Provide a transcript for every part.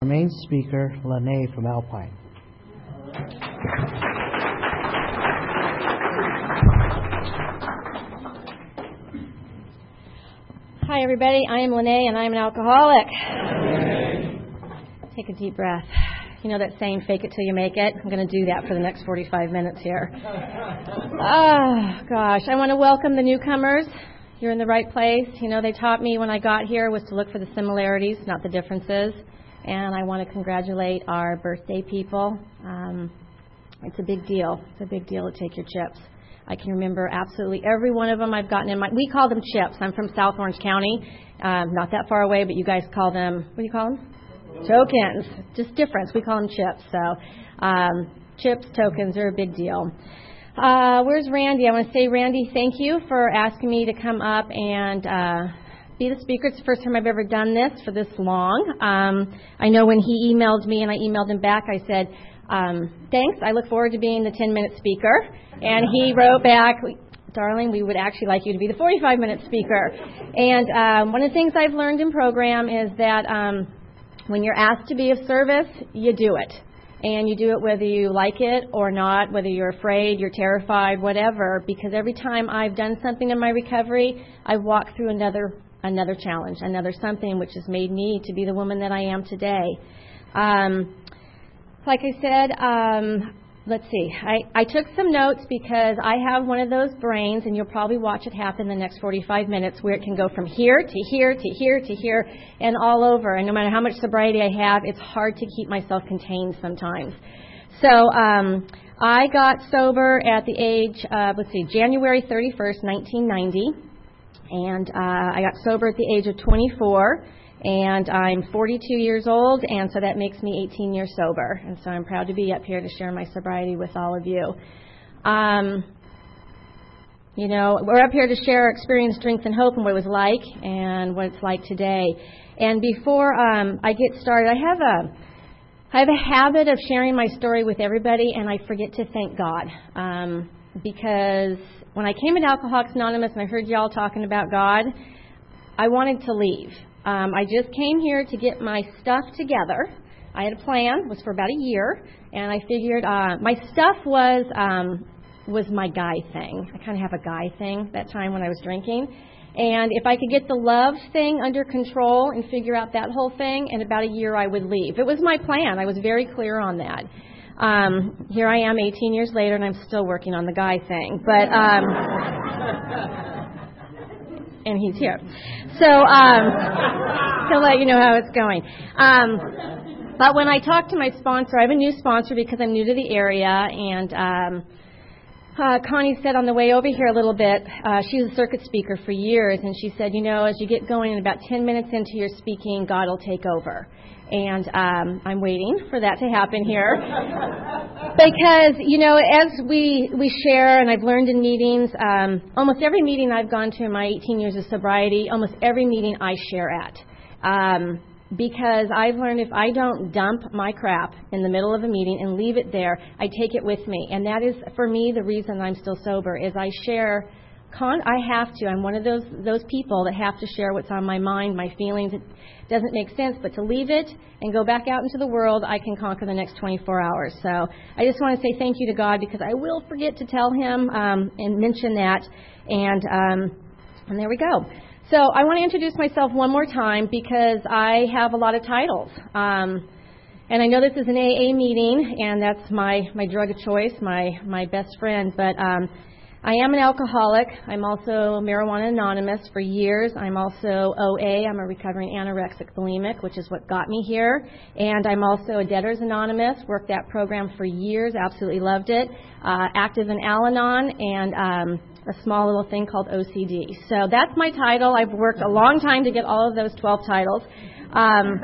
Main speaker, Lene from Alpine. Hi, everybody. I am Lene, and I am an alcoholic. Take a deep breath. You know that saying, fake it till you make it? I'm going to do that for the next 45 minutes here. Oh, gosh. I want to welcome the newcomers. You're in the right place. You know, they taught me when I got here was to look for the similarities, not the differences. And I want to congratulate our birthday people. It's a big deal. It's a big deal to take your chips. I can remember absolutely every one of them I've gotten in my... We call them chips. I'm from South Orange County. Not that far away, but you guys call them... What do you call them? Tokens. Just difference. We call them chips. So chips, tokens are a big deal. Where's Randy? I want to say, Randy, thank you for asking me to come up and be the speaker. It's the first time I've ever done this for this long. I know when he emailed me and I emailed him back, I said, thanks. I look forward to being the 10-minute speaker. And he wrote back, darling, we would actually like you to be the 45-minute speaker. And one of the things I've learned in program is that when you're asked to be of service, you do it. And you do it whether you like it or not, whether you're afraid, you're terrified, whatever, because every time I've done something in my recovery, I've walked through another challenge, another something which has made me to be the woman that I am today. Like I said, let's see. I took some notes because I have one of those brains, and you'll probably watch it happen in the next 45 minutes, where it can go from here to here to here to here and all over. And no matter how much sobriety I have, it's hard to keep myself contained sometimes. So I got sober at the age of, January 31st, 1990. And I got sober at the age of 24. And I'm 42 years old, and so that makes me 18 years sober. And so I'm proud to be up here to share my sobriety with all of you. You know, we're up here to share our experience, strength, and hope, and what it was like, and what it's like today. And before I get started, I have a habit of sharing my story with everybody, and I forget to thank God. Because when I came into Alcoholics Anonymous and I heard y'all talking about God, I wanted to leave. I just came here to get my stuff together. I had a plan. It was for about a year. And I figured my stuff was my guy thing. I kind of have a guy thing that time when I was drinking. And if I could get the love thing under control and figure out that whole thing, in about a year I would leave. It was my plan. I was very clear on that. Here I am 18 years later, and I'm still working on the guy thing. But... and he's here. So, to let you know how it's going. But when I talked to my sponsor, I have a new sponsor because I'm new to the area, and Connie said on the way over here a little bit, she was a circuit speaker for years, and she said, you know, as you get going, in about 10 minutes into your speaking, God will take over. And I'm waiting for that to happen here. Because, you know, as we share, and I've learned in meetings, almost every meeting I've gone to in my 18 years of sobriety, almost every meeting I share at. Because I've learned if I don't dump my crap in the middle of a meeting and leave it there, I take it with me. And that is, for me, the reason I'm still sober, is I share... I have to. I'm one of those people that have to share what's on my mind, my feelings. It doesn't make sense, but to leave it and go back out into the world, I can conquer the next 24 hours. So I just want to say thank you to God, because I will forget to tell him and mention that. And there we go. So I want to introduce myself one more time, because I have a lot of titles. And I know this is an AA meeting, and that's my drug of choice, my best friend, but I am an alcoholic. I'm also Marijuana Anonymous for years. I'm also OA. I'm a recovering anorexic bulimic, which is what got me here. And I'm also a Debtors Anonymous. Worked that program for years. Absolutely loved it. Active in Al-Anon, and a small little thing called OCD. So that's my title. I've worked a long time to get all of those 12 titles. I'm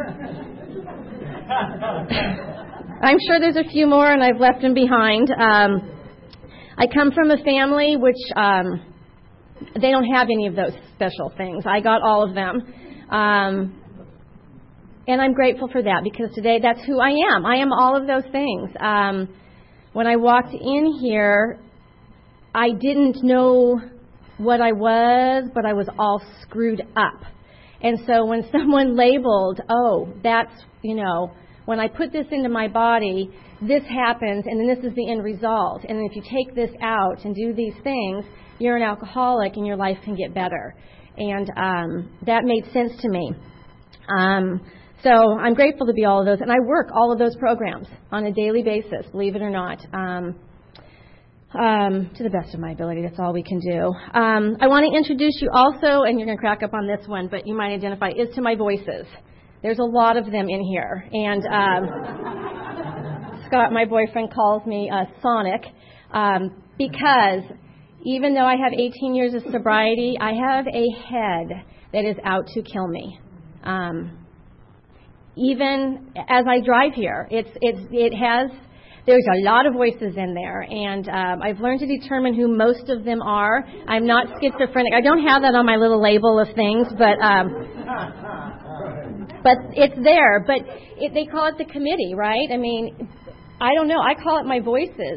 sure there's a few more, and I've left them behind. I come from a family which they don't have any of those special things. I got all of them. And I'm grateful for that, because today that's who I am. I am all of those things. When I walked in here, I didn't know what I was, but I was all screwed up. And so when someone labeled, oh, that's, when I put this into my body, this happens, and then this is the end result. And then if you take this out and do these things, you're an alcoholic and your life can get better. And that made sense to me. So I'm grateful to be all of those. And I work all of those programs on a daily basis, believe it or not, to the best of my ability. That's all we can do. I want to introduce you also, and you're going to crack up on this one, but you might identify, is to my voices. There's a lot of them in here. And Scott, my boyfriend, calls me Sonic because even though I have 18 years of sobriety, I have a head that is out to kill me. Even as I drive here, there's a lot of voices in there, and I've learned to determine who most of them are. I'm not schizophrenic. I don't have that on my little label of things, but it's there. But they call it the committee, right? I mean, I don't know. I call it my voices.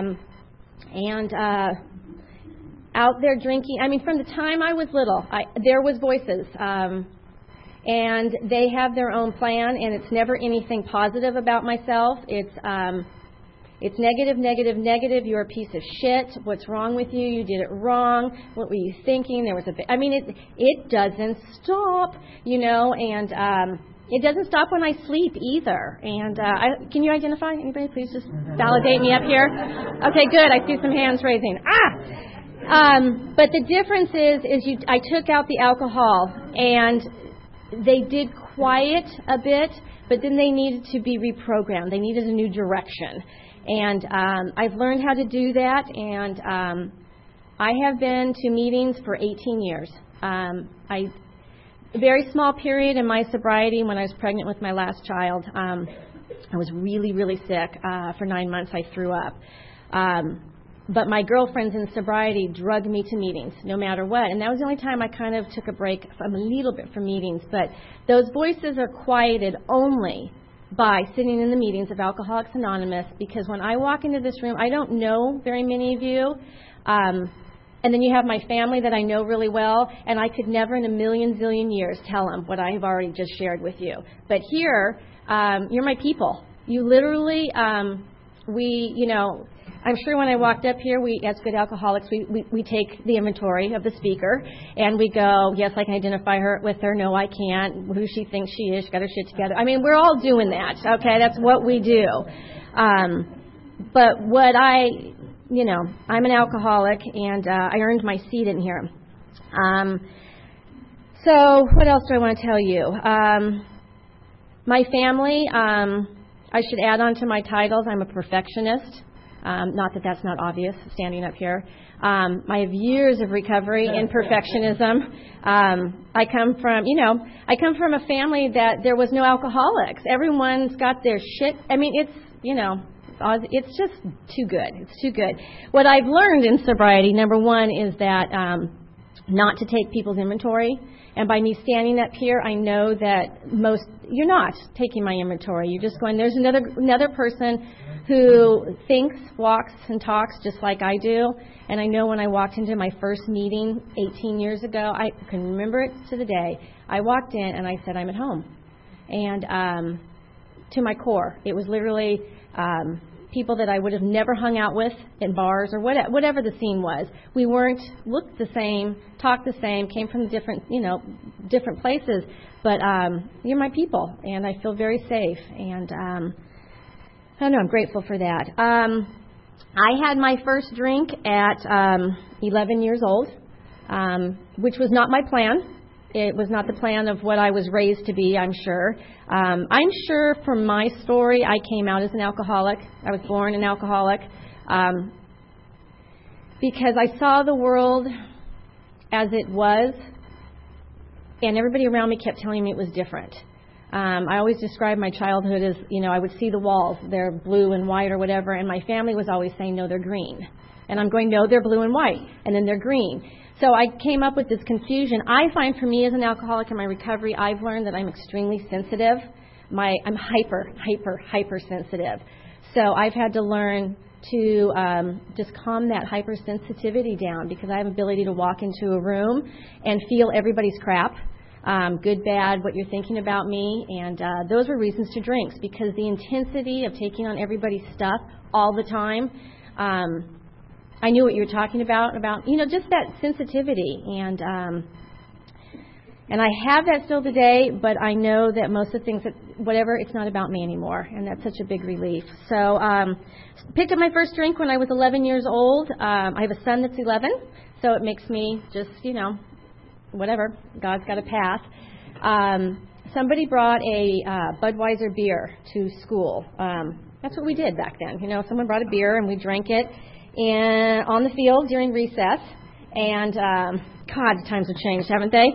Out there drinking. I mean, from the time I was little, there was voices. And they have their own plan, and it's never anything positive about myself. It's negative, negative, negative. You're a piece of shit. What's wrong with you? You did it wrong. What were you thinking? It doesn't stop, and it doesn't stop when I sleep either. And can you identify anybody? Please just validate me up here. Okay, good. I see some hands raising. But the difference is I took out the alcohol, and they did quiet a bit, but then they needed to be reprogrammed. They needed a new direction. And I've learned how to do that, and I have been to meetings for 18 years. A very small period in my sobriety when I was pregnant with my last child. I was really, really sick. For 9 months, I threw up. But my girlfriends in sobriety drugged me to meetings, no matter what. And that was the only time I kind of took a break from a little bit from meetings. But those voices are quieted only by sitting in the meetings of Alcoholics Anonymous, because when I walk into this room, I don't know very many of you. And then you have my family that I know really well, and I could never in a million zillion years tell them what I have already just shared with you. But here, you're my people. You literally, I'm sure when I walked up here, as good alcoholics, we take the inventory of the speaker, and we go, yes, I can identify with her. No, I can't. Who she thinks she is. She got her shit together. I mean, we're all doing that, okay? That's what we do. But what I'm an alcoholic, and I earned my seat in here. So what else do I want to tell you? My family, I should add on to my titles, I'm a perfectionist. Not that that's not obvious, standing up here. I have years of recovery in perfectionism. I come from a family that there was no alcoholics. Everyone's got their shit. I mean, it's just too good. It's too good. What I've learned in sobriety, number one, is that not to take people's inventory. And by me standing up here, I know that you're not taking my inventory. You're just going, there's another person who thinks, walks, and talks just like I do. And I know when I walked into my first meeting 18 years ago, I can remember it to the day. I walked in and I said, I'm at home. And to my core, it was literally people that I would have never hung out with in bars or whatever the scene was. We looked the same, talked the same, came from different places. But you're my people, and I feel very safe. And I don't know, I'm grateful for that. I had my first drink at 11 years old, which was not my plan. It was not the plan of what I was raised to be, I'm sure. I'm sure from my story, I came out as an alcoholic. I was born an alcoholic because I saw the world as it was, and everybody around me kept telling me it was different. I always describe my childhood as, I would see the walls, they're blue and white or whatever, and my family was always saying, no, they're green. And I'm going, no, they're blue and white, and then they're green. So I came up with this confusion. I find for me as an alcoholic in my recovery, I've learned that I'm extremely sensitive. I'm hyper sensitive. So I've had to learn to just calm that hypersensitivity down, because I have ability to walk into a room and feel everybody's crap. good, bad, what you're thinking about me. And those were reasons to drink, because the intensity of taking on everybody's stuff all the time, I knew what you were talking about, just that sensitivity. And I have that still today, but I know that most of the things, it's not about me anymore, and that's such a big relief. So picked up my first drink when I was 11 years old. I have a son that's 11, so it makes me just, whatever. God's got a path. Somebody brought a Budweiser beer to school. That's what we did back then. Someone brought a beer, and we drank it on the field during recess. And God, times have changed, haven't they?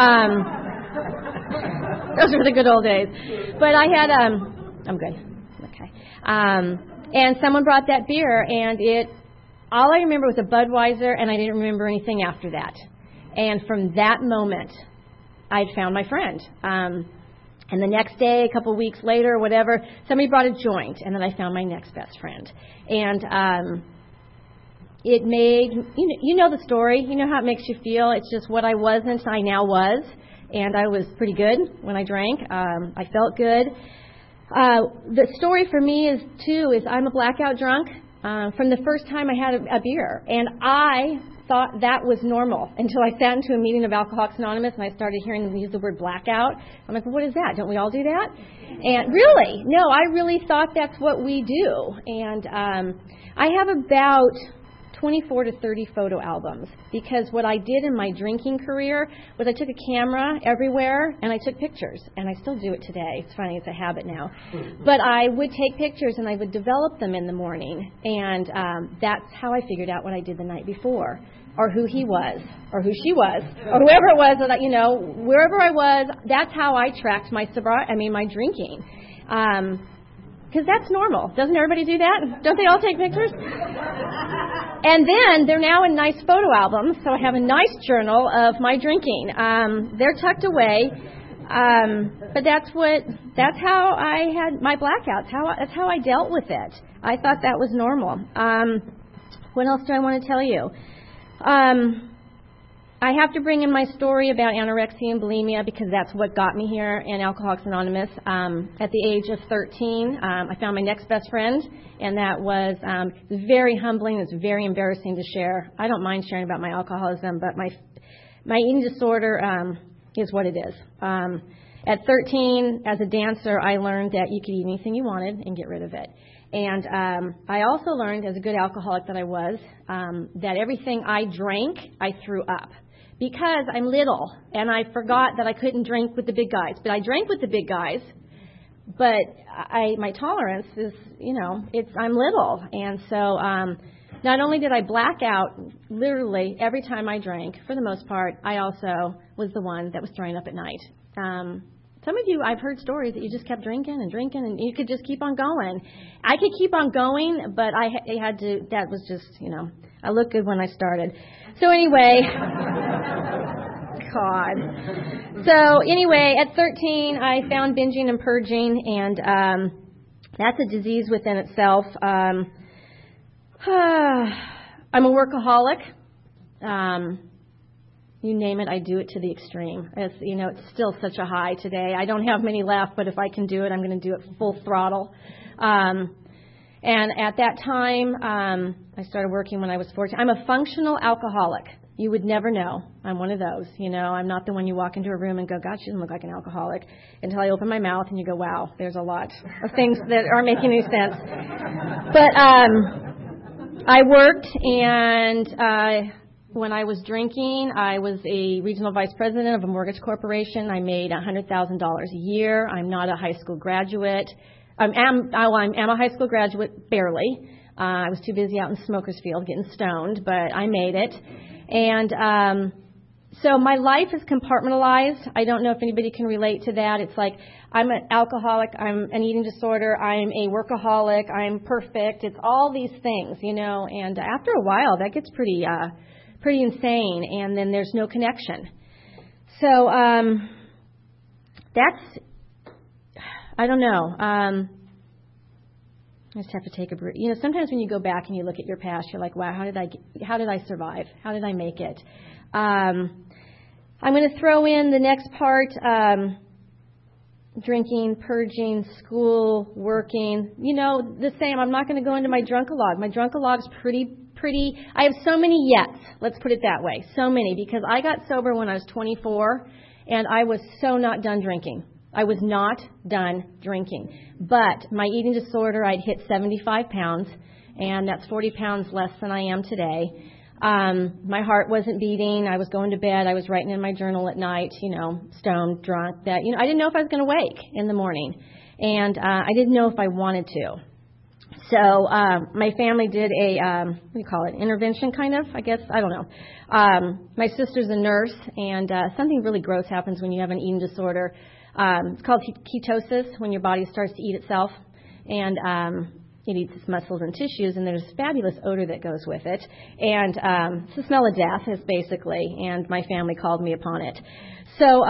Those were the good old days. But I had, I'm good. Okay. And someone brought that beer, and all I remember was a Budweiser, and I didn't remember anything after that. And from that moment, I'd found my friend. And the next day, a couple weeks later, or whatever, somebody brought a joint, and then I found my next best friend. And it made, you know the story. You know how it makes you feel. It's just what I wasn't, I now was. And I was pretty good when I drank. I felt good. The story for me is I'm a blackout drunk from the first time I had a beer. And I thought that was normal until I sat into a meeting of Alcoholics Anonymous and I started hearing them use the word blackout. I'm like, well, what is that? Don't we all do that? And really, no, I really thought that's what we do. And I have about 24 to 30 photo albums, because what I did in my drinking career was I took a camera everywhere and I took pictures, and I still do it today. It's funny, it's a habit now. But I would take pictures and I would develop them in the morning, and that's how I figured out what I did the night before, or who he was, or who she was, or whoever it was that wherever I was. That's how I tracked my my drinking. Because that's normal. Doesn't everybody do that? Don't they all take pictures? And then they're now in nice photo albums, so I have a nice journal of my drinking. They're tucked away, but that's how I had my blackouts. That's how I dealt with it. I thought that was normal. What else do I want to tell you? I have to bring in my story about anorexia and bulimia, because that's what got me here in Alcoholics Anonymous. At the age of 13, I found my next best friend, and that was very humbling. It's very embarrassing to share. I don't mind sharing about my alcoholism, but my eating disorder is what it is. At 13, as a dancer, I learned that you could eat anything you wanted and get rid of it. And I also learned, as a good alcoholic that I was, that everything I drank, I threw up. Because I'm little, and I forgot that I couldn't drink with the big guys. But I drank with the big guys, but my tolerance is, I'm little. And so not only did I black out literally every time I drank, for the most part, I also was the one that was throwing up at night. Some of you, I've heard stories that you just kept drinking, and you could just keep on going. I could keep on going, but I had to, that was just, I looked good when I started. So anyway, God. So anyway, at 13, I found binging and purging, and that's a disease within itself. I'm a workaholic. You name it, I do it to the extreme. It's still such a high today. I don't have many left, but if I can do it, I'm going to do it full throttle. And at that time, I started working when I was 14. I'm a functional alcoholic. You would never know. I'm one of those. I'm not the one you walk into a room and go, God, she doesn't look like an alcoholic, until I open my mouth and you go, wow, there's a lot of things that aren't making any sense. But I worked, and when I was drinking, I was a regional vice president of a mortgage corporation. I made $100,000 a year. I'm not a high school graduate. I am a high school graduate, barely. I was too busy out in Smokersfield getting stoned, but I made it. And so my life is compartmentalized. I don't know if anybody can relate to that. It's like I'm an alcoholic, I'm an eating disorder, I'm a workaholic, I'm perfect. It's all these things, and after a while that gets pretty insane, and then there's no connection. So that's, I don't know. I just have to take a breath. Sometimes when you go back and you look at your past, you're like, wow, how did I survive? How did I make it? I'm going to throw in the next part, drinking, purging, school, working. The same. I'm not going to go into my drunk-a-log. My drunk-a-log's pretty. I have so many yets. Let's put it that way. So many, because I got sober when I was 24, and I was so not done drinking. I was not done drinking. But my eating disorder, I'd hit 75 pounds, and that's 40 pounds less than I am today. My heart wasn't beating. I was going to bed. I was writing in my journal at night, stoned, drunk, that, I didn't know if I was going to wake in the morning. And I didn't know if I wanted to. So my family did intervention kind of, I guess. I don't know. My sister's a nurse, and something really gross happens when you have an eating disorder. It's called ketosis, when your body starts to eat itself. And it eats its muscles and tissues, and there's fabulous odor that goes with it. And it's the smell of death, is basically, and my family called me upon it. So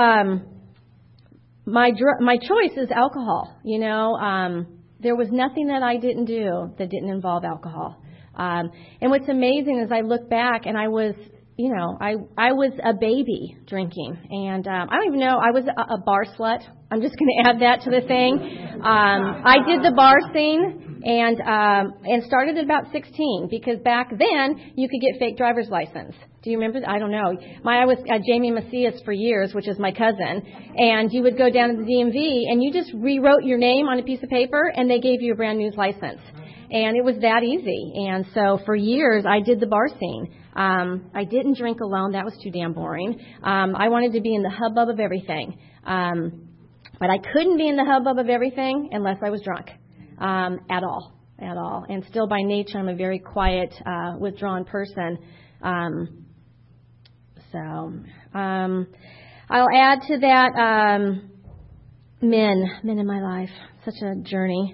my choice is alcohol. There was nothing that I didn't do that didn't involve alcohol. And what's amazing is I look back, and I was a baby drinking. And I don't even know, I was a bar slut. I'm just going to add that to the thing. I did the bar scene and started at about 16, because back then you could get fake driver's license. Do you remember? I don't know. I was Jamie Macias for years, which is my cousin, and you would go down to the DMV and you just rewrote your name on a piece of paper and they gave you a brand new license. And it was that easy. And so for years I did the bar scene. I didn't drink alone. That was too damn boring. I wanted to be in the hubbub of everything. But I couldn't be in the hubbub of everything unless I was drunk. At all. And still by nature, I'm a very quiet, withdrawn person. I'll add to that, men in my life. Such a journey.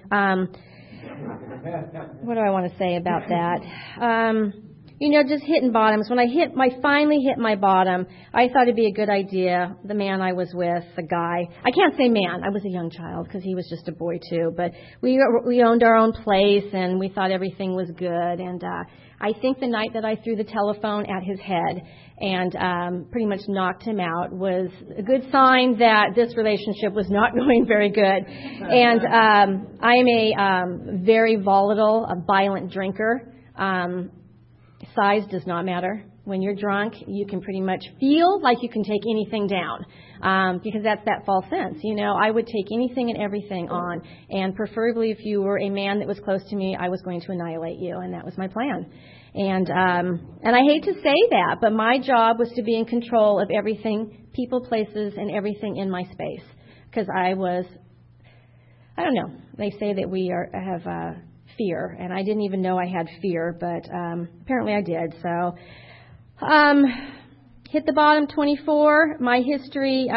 What do I want to say about that? Just hitting bottoms. When I finally hit my bottom, I thought it'd be a good idea. The man I was with, the guy, I can't say man, I was a young child because he was just a boy too, but we owned our own place and we thought everything was good. And I think the night that I threw the telephone at his head and pretty much knocked him out was a good sign that this relationship was not going very good. And I am a very volatile, violent drinker. Size does not matter. When you're drunk, you can pretty much feel like you can take anything down, because that's that false sense. I would take anything and everything on, and preferably if you were a man that was close to me, I was going to annihilate you, and that was my plan. And I hate to say that, but my job was to be in control of everything, people, places, and everything in my space, because I don't know, they say that we have fear, and I didn't even know I had fear, but apparently I did. So hit the bottom, 24. My history,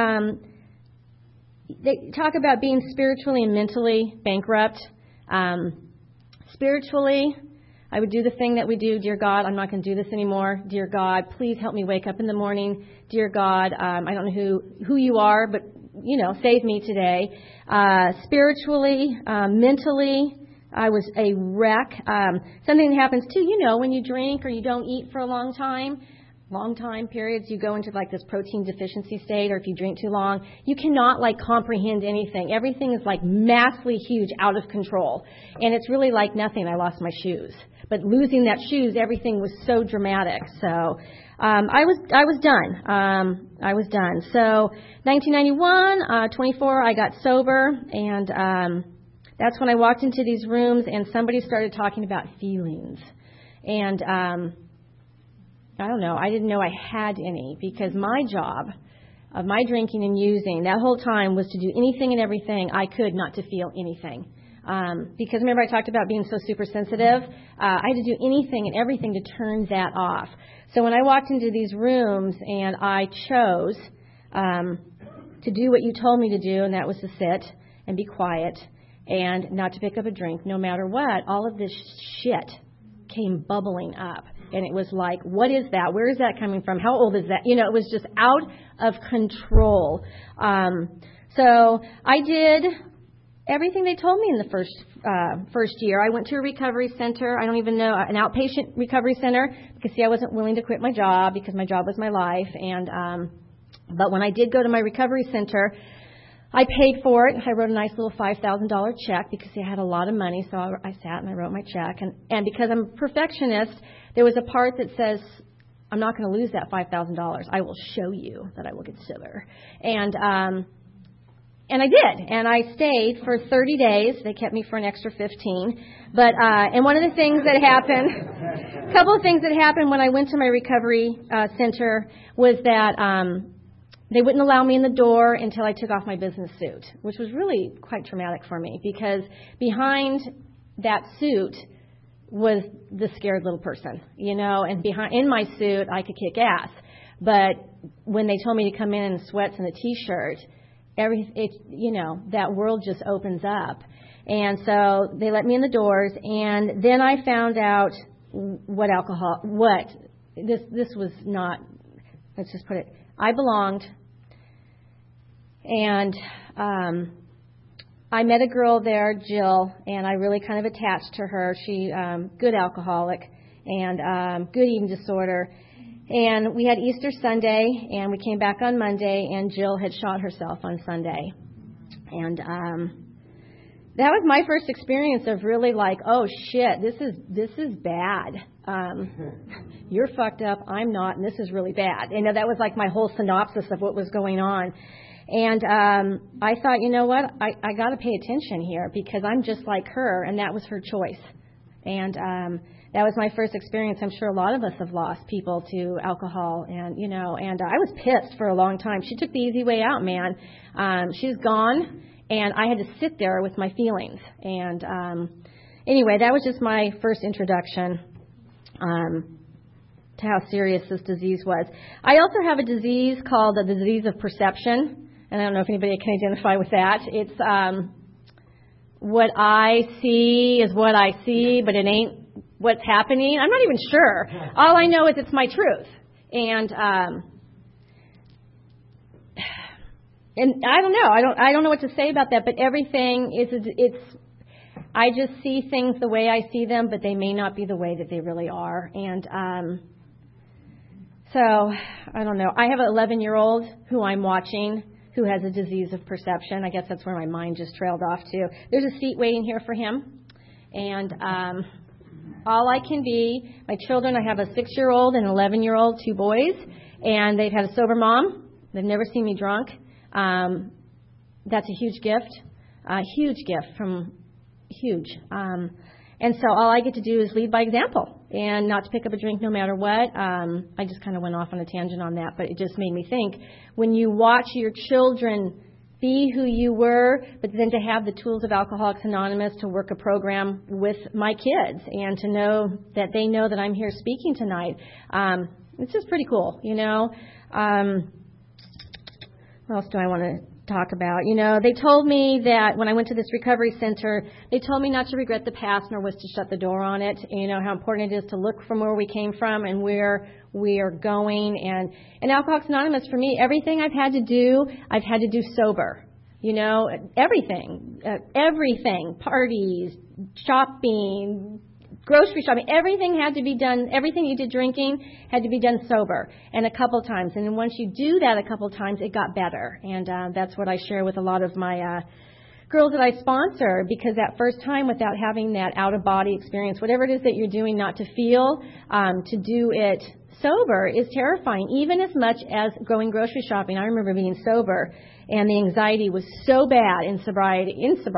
they talk about being spiritually and mentally bankrupt. Spiritually, I would do the thing that we do. Dear God, I'm not going to do this anymore. Dear God, please help me wake up in the morning. Dear God, I don't know who you are, but save me today. Spiritually, mentally, I was a wreck. Something that happens too, when you drink or you don't eat for a long time periods, you go into like this protein deficiency state, or if you drink too long, you cannot comprehend anything. Everything is massively huge, out of control. And it's really like nothing. I lost my shoes. But losing that shoes, everything was so dramatic. So I was done. I was done. So 1991, 24, I got sober, and that's when I walked into these rooms and somebody started talking about feelings. And I don't know, I didn't know I had any, because my job of my drinking and using that whole time was to do anything and everything I could not to feel anything. Because remember I talked about being so super sensitive? I had to do anything and everything to turn that off. So when I walked into these rooms and I chose to do what you told me to do, and that was to sit and be quiet and not to pick up a drink, no matter what, all of this shit came bubbling up. And it was like, what is that? Where is that coming from? How old is that? It was just out of control. So I did everything they told me in the first year. I went to a recovery center. I don't even know, an outpatient recovery center, because I wasn't willing to quit my job, because my job was my life. And But when I did go to my recovery center, I paid for it. I wrote a nice little $5,000 check because I had a lot of money. So I sat and I wrote my check. And because I'm a perfectionist, there was a part that says, I'm not going to lose that $5,000. I will show you that I will get sober. And I did. And I stayed for 30 days. They kept me for an extra 15. But, and one of the things that happened, a couple of things that happened when I went to my recovery center was that they wouldn't allow me in the door until I took off my business suit, which was really quite traumatic for me because behind that suit was the scared little person, and in my suit I could kick ass. But when they told me to come in sweats and a t-shirt, that world just opens up. And so they let me in the doors, and then I found out this was not, let's just put it, I belonged. And I met a girl there, Jill, and I really kind of attached to her. She good alcoholic and good eating disorder. And we had Easter Sunday, and we came back on Monday, and Jill had shot herself on Sunday. And that was my first experience of really like, oh shit, this is bad. You're fucked up, I'm not, and this is really bad. That was like my whole synopsis of what was going on. And I thought, you know what, I got to pay attention here because I'm just like her, and that was her choice. And that was my first experience. I'm sure a lot of us have lost people to alcohol, and I was pissed for a long time. She took the easy way out, man. She's gone, and I had to sit there with my feelings. And anyway, that was just my first introduction to how serious this disease was. I also have a disease called the disease of perception. And I don't know if anybody can identify with that. It's what I see is what I see, but it ain't what's happening. I'm not even sure. All I know is it's my truth. And I don't know. I don't know what to say about that. But everything I just see things the way I see them, but they may not be the way that they really are. And so I don't know. I have an 11-year-old who I'm watching, who has a disease of perception. I guess that's where my mind just trailed off to. There's a seat waiting here for him. And all I can be, my children, I have a 6-year-old and an 11-year-old, 2 boys, and they've had a sober mom. They've never seen me drunk. That's a huge gift huge. And so all I get to do is lead by example and not to pick up a drink no matter what. I just kind of went off on a tangent on that, but it just made me think when you watch your children be who you were, but then to have the tools of Alcoholics Anonymous to work a program with my kids and to know that they know that I'm here speaking tonight. It's just pretty cool, What else do I want to talk about? They told me that when I went to this recovery center, they told me not to regret the past nor was to shut the door on it. How important it is to look from where we came from and where we are going. And Alcoholics Anonymous, for me, everything I've had to do sober. Everything, parties, shopping, grocery shopping, everything had to be done, everything you did drinking had to be done sober, and a couple times. And then once you do that a couple times, it got better. And that's what I share with a lot of my girls that I sponsor, because that first time without having that out-of-body experience, whatever it is that you're doing not to feel, to do it sober is terrifying, even as much as going grocery shopping. I remember being sober, and the anxiety was so bad in sobriety,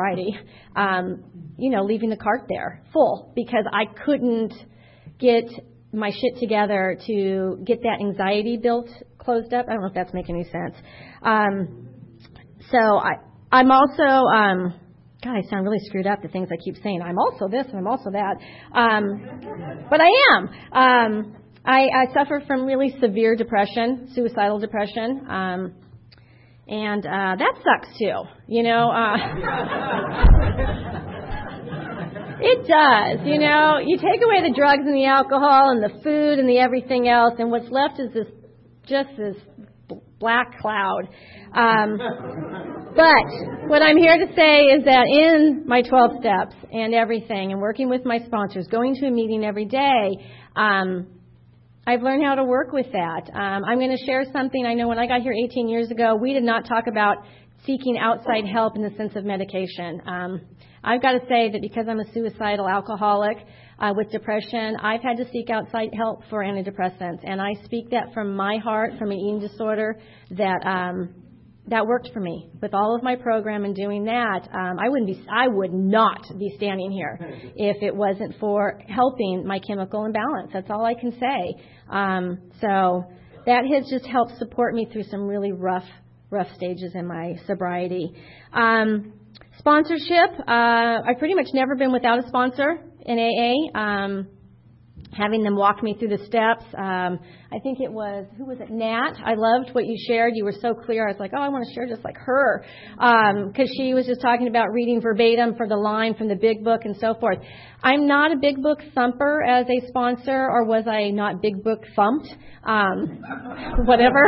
leaving the cart there full because I couldn't get my shit together to get that anxiety closed up. I don't know if that's making any sense. So I'm also, God, I sound really screwed up, the things I keep saying. I'm also this and I'm also that. But I am. I suffer from really severe depression, suicidal depression. And that sucks too, It does, You take away the drugs and the alcohol and the food and the everything else, and what's left is this black cloud. But what I'm here to say is that in my 12 steps and everything, and working with my sponsors, going to a meeting every day, I've learned how to work with that. I'm going to share something. I know when I got here 18 years ago, we did not talk about seeking outside help in the sense of medication. I've got to say that because I'm a suicidal alcoholic with depression, I've had to seek outside help for antidepressants. And I speak that from my heart, from an eating disorder, that worked for me. With all of my program and doing that, I would not be standing here if it wasn't for helping my chemical imbalance. That's all I can say. So that has just helped support me through some really rough stages in my sobriety. Sponsorship. I've pretty much never been without a sponsor in AA. Having them walk me through the steps. I think it was, who was it? Nat. I loved what you shared. You were so clear. I was like, I want to share just like her. Because she was just talking about reading verbatim for the line from the big book and so forth. I'm not a big book thumper as a sponsor, or was I not big book thumped? Whatever.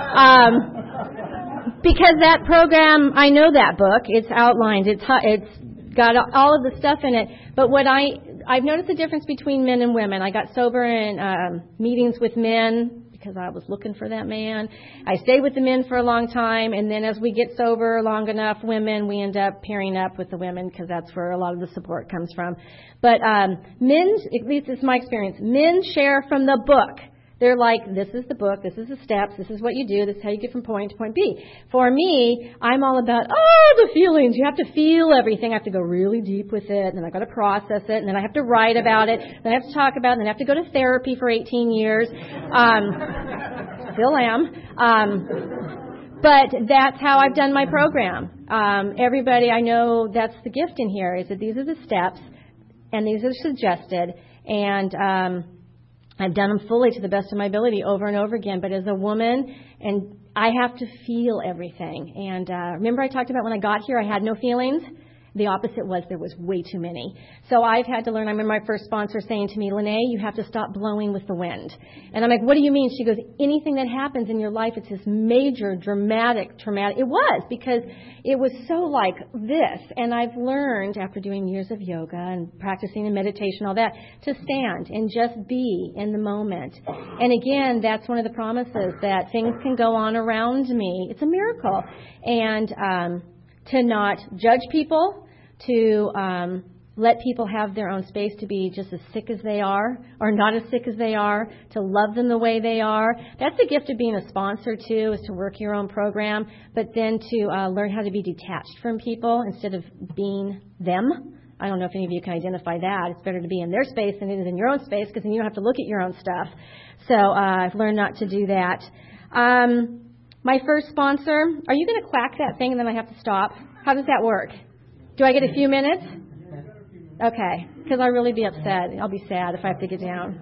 Because that program, I know that book. It's outlined. It's got all of the stuff in it. But what I've noticed the difference between men and women. I got sober in meetings with men because I was looking for that man. I stayed with the men for a long time, and then as we get sober long enough, women, we end up pairing up with the women because that's where a lot of the support comes from. But men, at least it's my experience, men share from the book. They're like, this is the book, this is the steps, this is what you do, this is how you get from point to point B. For me, I'm all about, the feelings. You have to feel everything. I have to go really deep with it, and then I've got to process it, and then I have to write about it, then I have to talk about it, and then I have to go to therapy for 18 years. Still am. But that's how I've done my program. Everybody, I know that's the gift in here, is that these are the steps, and these are suggested, and I've done them fully to the best of my ability over and over again. But as a woman, and I have to feel everything. And remember I talked about when I got here, I had no feelings? The opposite was there was way too many. So I've had to learn. I remember my first sponsor saying to me, Lene, you have to stop blowing with the wind. And I'm like, what do you mean? She goes, anything that happens in your life, it's this major, dramatic, traumatic. It was, because it was so like this. And I've learned after doing years of yoga and practicing and meditation, all that, to stand and just be in the moment. And again, that's one of the promises, that things can go on around me. It's a miracle. And to not judge people, to let people have their own space to be just as sick as they are or not as sick as they are, to love them the way they are. That's the gift of being a sponsor, too, is to work your own program, but then to learn how to be detached from people instead of being them. I don't know if any of you can identify that. It's better to be in their space than it is in your own space, because then you don't have to look at your own stuff. So I've learned not to do that. My first sponsor, are you going to quack that thing and then I have to stop? How does that work? Do I get a few minutes? Okay, because I'll really be upset. I'll be sad if I have to get down.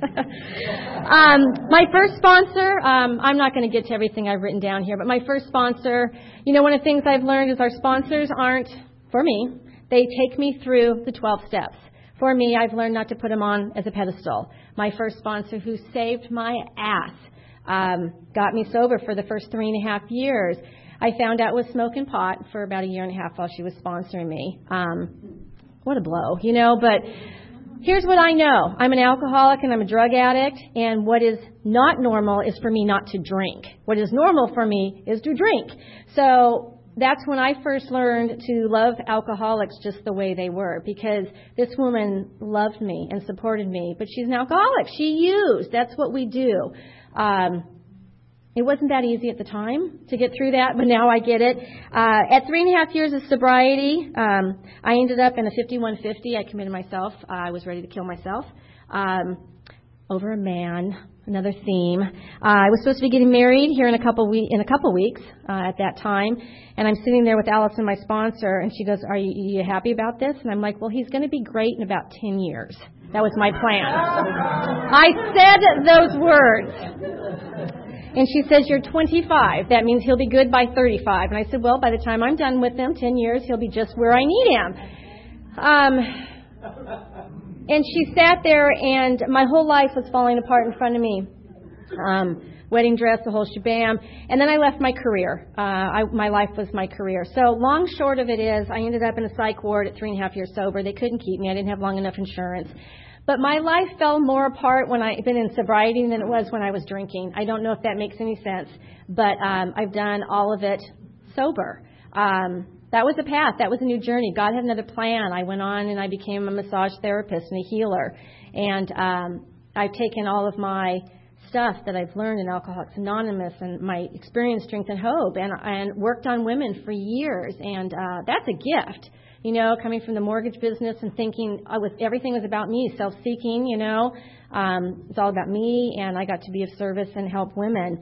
My first sponsor, I'm not going to get to everything I've written down here, but my first sponsor, one of the things I've learned is our sponsors aren't, for me, they take me through the 12 steps. For me, I've learned not to put them on as a pedestal. My first sponsor, who saved my ass, got me sober for the first 3.5 years. I found out was smoking pot for about 1.5 years while she was sponsoring me. What a blow, but here's what I know. I'm an alcoholic and I'm a drug addict, and what is not normal is for me not to drink. What is normal for me is to drink. So that's when I first learned to love alcoholics just the way they were, because this woman loved me and supported me, but she's an alcoholic. She used. That's what we do. It wasn't that easy at the time to get through that, but now I get it. At 3.5 years of sobriety, I ended up in a 5150. I committed myself. I was ready to kill myself over a man. Another theme. I was supposed to be getting married here in a couple weeks at that time, and I'm sitting there with Allison, my sponsor, and she goes, "Are you happy about this?" And I'm like, "Well, he's going to be great in about 10 years." That was my plan. I said those words. And she says, "You're 25. That means he'll be good by 35. And I said, "Well, by the time I'm done with him, 10 years, he'll be just where I need him." And she sat there, and my whole life was falling apart in front of me. Wedding dress, the whole shabam. And then I left my career. My life was my career. So long short of it is, I ended up in a psych ward at 3.5 years sober. They couldn't keep me. I didn't have long enough insurance. But my life fell more apart when I've been in sobriety than it was when I was drinking. I don't know if that makes any sense, but I've done all of it sober. That was a path. That was a new journey. God had another plan. I went on and I became a massage therapist and a healer. And I've taken all of my stuff that I've learned in Alcoholics Anonymous and my experience, strength, and hope, and worked on women for years. And that's a gift, you know, coming from the mortgage business and thinking everything was about me, self-seeking, you know. It's all about me, and I got to be of service and help women.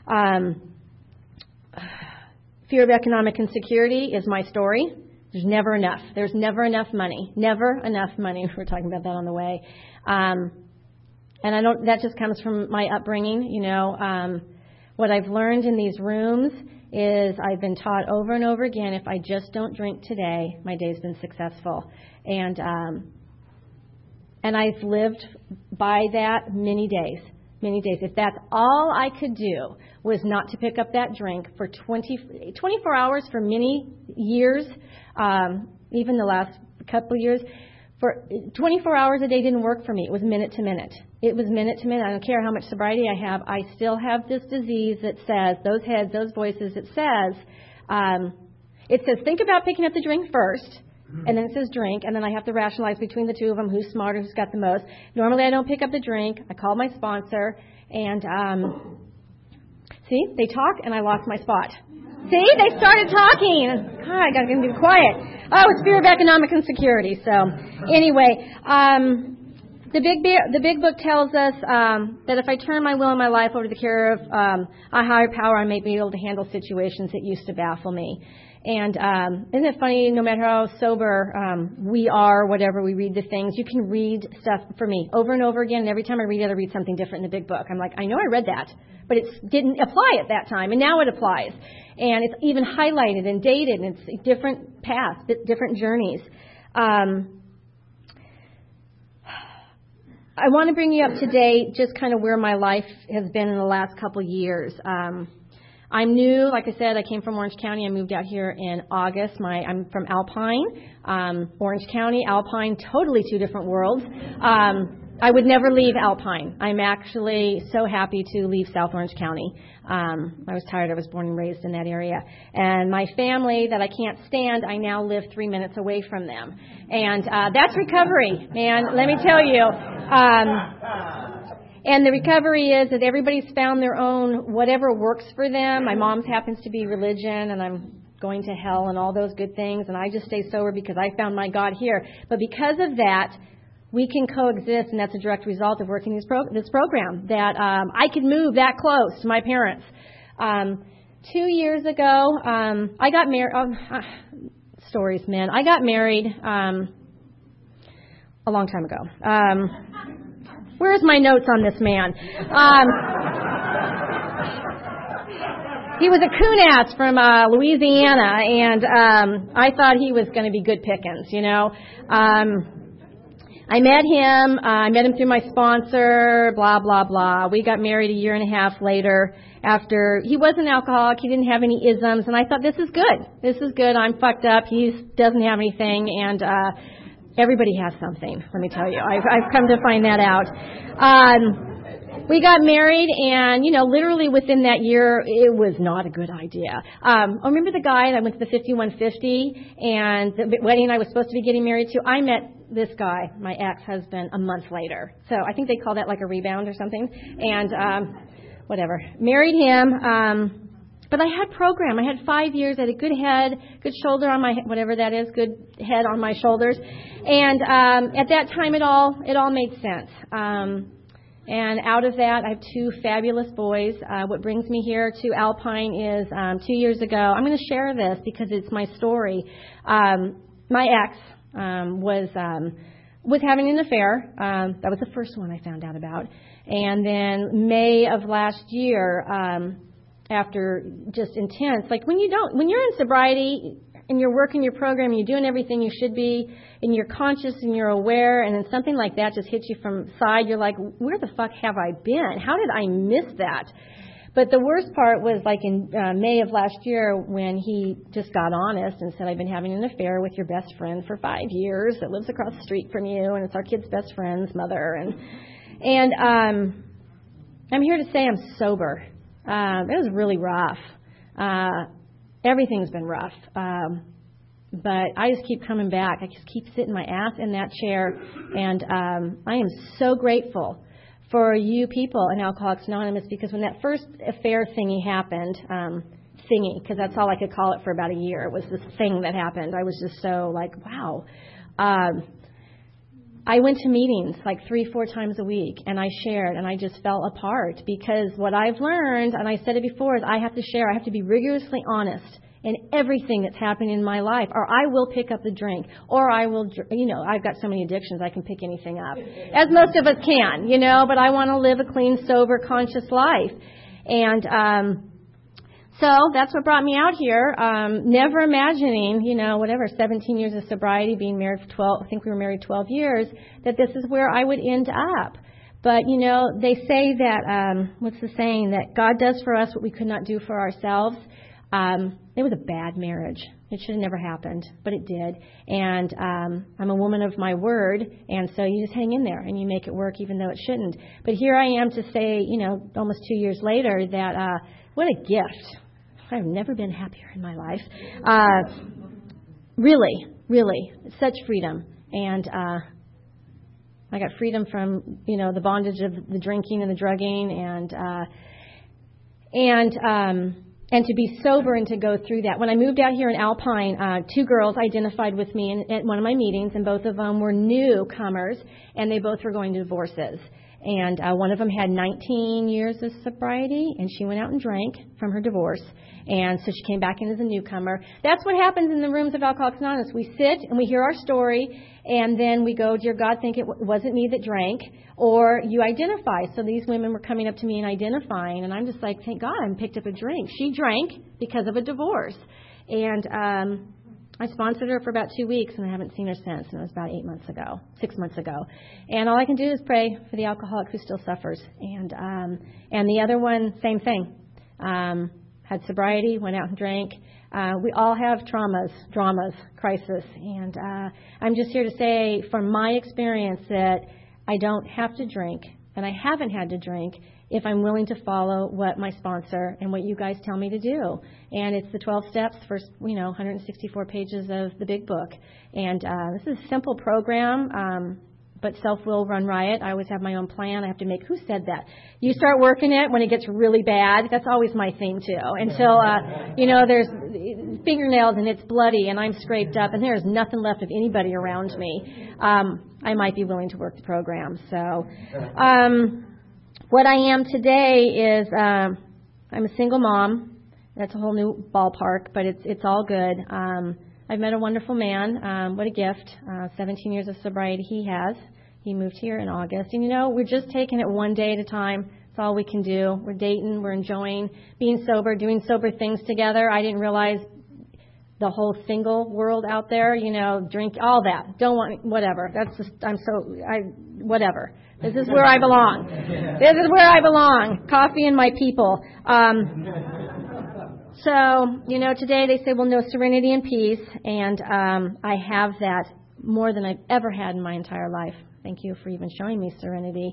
Fear of economic insecurity is my story. There's never enough. There's never enough money. Never enough money. We're talking about that on the way. And that just comes from my upbringing. You know, what I've learned in these rooms is I've been taught over and over again, if I just don't drink today, my day's been successful. And I've lived by that many days. If that's all I could do was not to pick up that drink for 24 hours for many years, even the last couple of years, for 24 hours a day didn't work for me. It was minute to minute. I don't care how much sobriety I have. I still have this disease that says, those heads, those voices, it says, think about picking up the drink first. And then it says drink, and then I have to rationalize between the two of them who's smarter, who's got the most. Normally I don't pick up the drink. I call my sponsor, and see, they talk, and I lost my spot. See, they started talking. God, I got to be quiet. Oh, it's fear of economic insecurity. So anyway, the big book tells us that if I turn my will and my life over to the care of a higher power, I may be able to handle situations that used to baffle me. And isn't it funny, no matter how sober we are, whatever, we read the things, you can read stuff for me over and over again, and every time I read it, I read something different in the big book. I'm like, I know I read that, but it didn't apply at that time, and now it applies. And it's even highlighted and dated, and it's different paths, different journeys. I want to bring you up to date just kind of where my life has been in the last couple years. I'm new. Like I said, I came from Orange County. I moved out here in August. I'm from Alpine. Orange County, Alpine, totally two different worlds. I would never leave Alpine. I'm actually so happy to leave South Orange County. I was tired. I was born and raised in that area. And my family that I can't stand, I now live 3 minutes away from them. And that's recovery, man. Let me tell you. And the recovery is that everybody's found their own, whatever works for them. My mom's happens to be religion, and I'm going to hell and all those good things. And I just stay sober because I found my God here. But because of that, we can coexist, and that's a direct result of working this program, that I could move that close to my parents. 2 years ago, I got married. Stories, man. I got married a long time ago. Where's my notes on this man? He was a coon-ass from Louisiana, and I thought he was going to be good pickings, you know. I met him through my sponsor, blah, blah, blah. We got married a year and a half later after. He was an alcoholic. He didn't have any isms, and I thought, this is good. I'm fucked up. He doesn't have anything, and everybody has something, let me tell you. I've come to find that out. We got married, and, you know, literally within that year, it was not a good idea. I remember the guy that I went to the 5150, and the wedding I was supposed to be getting married to, I met this guy, my ex-husband, a month later. So I think they call that like a rebound or something. And whatever. Married him. But I had program. I had 5 years. I had a good head, good shoulder on my, whatever that is, good head on my shoulders. And at that time, it all made sense. And out of that, I have 2 fabulous boys. What brings me here to Alpine is 2 years ago. I'm going to share this because it's my story. My ex was having an affair. That was the first one I found out about. And then May of last year, after just intense, like when you're in sobriety and you're working your program, you're doing everything you should be, and you're conscious and you're aware, and then something like that just hits you from side, you're like, where the fuck have I been? How did I miss that? But the worst part was like in May of last year when he just got honest and said, I've been having an affair with your best friend for 5 years that lives across the street from you, and it's our kid's best friend's mother. And I'm here to say I'm sober. It was really rough. Everything's been rough. But I just keep coming back. I just keep sitting my ass in that chair. And I am so grateful for you people in Alcoholics Anonymous, because when that first affair thingy happened, thingy, because that's all I could call it for about a year, it was this thing that happened. I was just so like, wow. I went to meetings like 3-4 times a week, and I shared, and I just fell apart, because what I've learned, and I said it before, is I have to share. I have to be rigorously honest in everything that's happening in my life, or I will pick up the drink, or I will, I've got so many addictions, I can pick anything up, as most of us can, but I want to live a clean, sober, conscious life. And so that's what brought me out here, never imagining, 17 years of sobriety, being married for 12, I think we were married 12 years, that this is where I would end up. But, they say that, what's the saying, that God does for us what we could not do for ourselves. It was a bad marriage. It should have never happened, but it did. And I'm a woman of my word, and so you just hang in there and you make it work even though it shouldn't. But here I am to say, almost 2 years later, that what a gift. I've never been happier in my life. Really, really, such freedom. And I got freedom from, the bondage of the drinking and the drugging, and to be sober and to go through that. When I moved out here in Alpine, 2 girls identified with me at one of my meetings, and both of them were newcomers, and they both were going to divorces. And one of them had 19 years of sobriety, and she went out and drank from her divorce. And so she came back in as a newcomer. That's what happens in the rooms of Alcoholics Anonymous. We sit and we hear our story, and then we go, dear God, think it wasn't me that drank, or you identify. So these women were coming up to me and identifying, and I'm just like, thank God I picked up a drink. She drank because of a divorce. And I sponsored her for about 2 weeks, and I haven't seen her since, and it was about 6 months ago. And all I can do is pray for the alcoholic who still suffers. And the other one, same thing. Had sobriety, went out and drank. We all have dramas, crisis. And I'm just here to say, from my experience, that I don't have to drink, and I haven't had to drink, if I'm willing to follow what my sponsor and what you guys tell me to do. And it's the 12 steps, first, 164 pages of the big book. And this is a simple program, but self will run riot. I always have my own plan. I have to make, who said that? You start working it when it gets really bad. That's always my thing, too. Until, there's fingernails and it's bloody and I'm scraped up and there's nothing left of anybody around me. I might be willing to work the program. So, what I am today is I'm a single mom. That's a whole new ballpark, but it's all good. I've met a wonderful man. What a gift. 17 years of sobriety he has. He moved here in August. And, we're just taking it one day at a time. That's all we can do. We're dating. We're enjoying being sober, doing sober things together. I didn't realize the whole single world out there, drink, all that. Don't want, whatever. That's just, whatever. This is where I belong. This is where I belong. Coffee and my people. So, today they say, well, no, serenity and peace. And I have that more than I've ever had in my entire life. Thank you for even showing me serenity.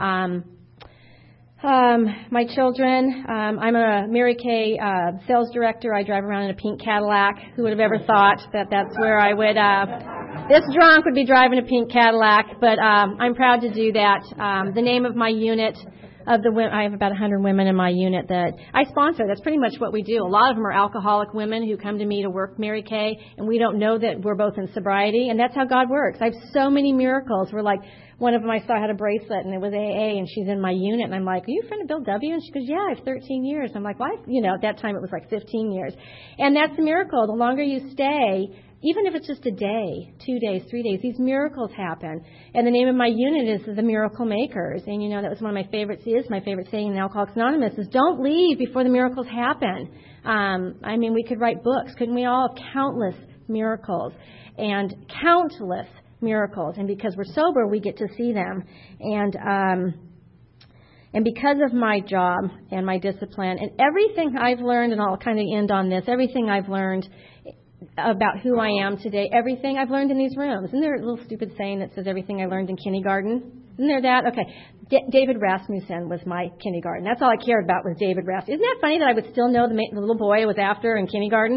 My children, I'm a Mary Kay sales director. I drive around in a pink Cadillac. Who would have ever thought that that's where I would, this drunk would be driving a pink Cadillac, but I'm proud to do that. The name of my unit, I have about 100 women in my unit that I sponsor. That's pretty much what we do. A lot of them are alcoholic women who come to me to work Mary Kay, and we don't know that we're both in sobriety, and that's how God works. I have so many miracles. We're like, one of them I saw had a bracelet, and it was AA, and she's in my unit, and I'm like, are you a friend of Bill W? And she goes, yeah, I have 13 years. I'm like, why? At that time it was like 15 years. And that's the miracle. The longer you stay, even if it's just a day, 2 days, 3 days, these miracles happen. And the name of my unit is the Miracle Makers. And, that was one of my favorites. Is my favorite saying in Alcoholics Anonymous is don't leave before the miracles happen. We could write books. Couldn't we all? Countless miracles. And countless miracles. And because we're sober, we get to see them. And And because of my job and my discipline and everything I've learned, and I'll kind of end on this, everything I've learned about who I am today, everything I've learned in these rooms. Isn't there a little stupid saying that says everything I learned in kindergarten? Isn't there that? Okay. David Rasmussen was my kindergarten. That's all I cared about was David Rasmussen. Isn't that funny that I would still know the little boy I was after in kindergarten?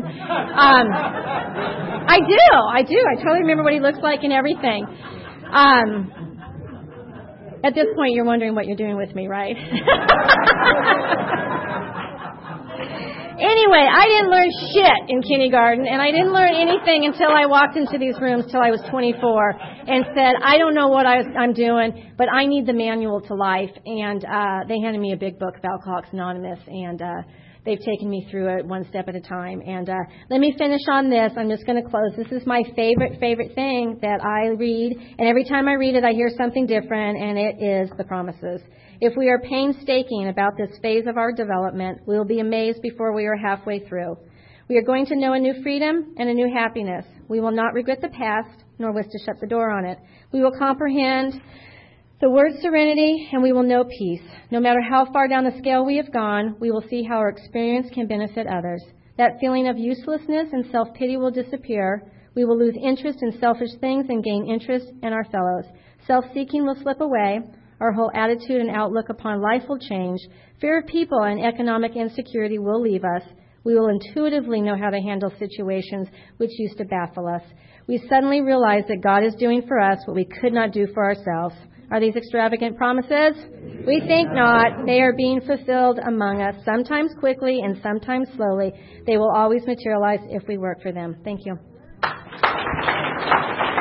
I do. I totally remember what he looks like and everything. At this point, you're wondering what you're doing with me, right? Anyway, I didn't learn shit in kindergarten, and I didn't learn anything until I walked into these rooms till I was 24 and said, I don't know what I'm doing, but I need the manual to life. And they handed me a big book of Alcoholics Anonymous, and they've taken me through it one step at a time. And let me finish on this. I'm just going to close. This is my favorite thing that I read, and every time I read it, I hear something different, and it is the promises. If we are painstaking about this phase of our development, we will be amazed before we are halfway through. We are going to know a new freedom and a new happiness. We will not regret the past, nor wish to shut the door on it. We will comprehend the word serenity, and we will know peace. No matter how far down the scale we have gone, we will see how our experience can benefit others. That feeling of uselessness and self-pity will disappear. We will lose interest in selfish things and gain interest in our fellows. Self-seeking will slip away. Our whole attitude and outlook upon life will change. Fear of people and economic insecurity will leave us. We will intuitively know how to handle situations which used to baffle us. We suddenly realize that God is doing for us what we could not do for ourselves. Are these extravagant promises? We think not. They are being fulfilled among us, sometimes quickly and sometimes slowly. They will always materialize if we work for them. Thank you.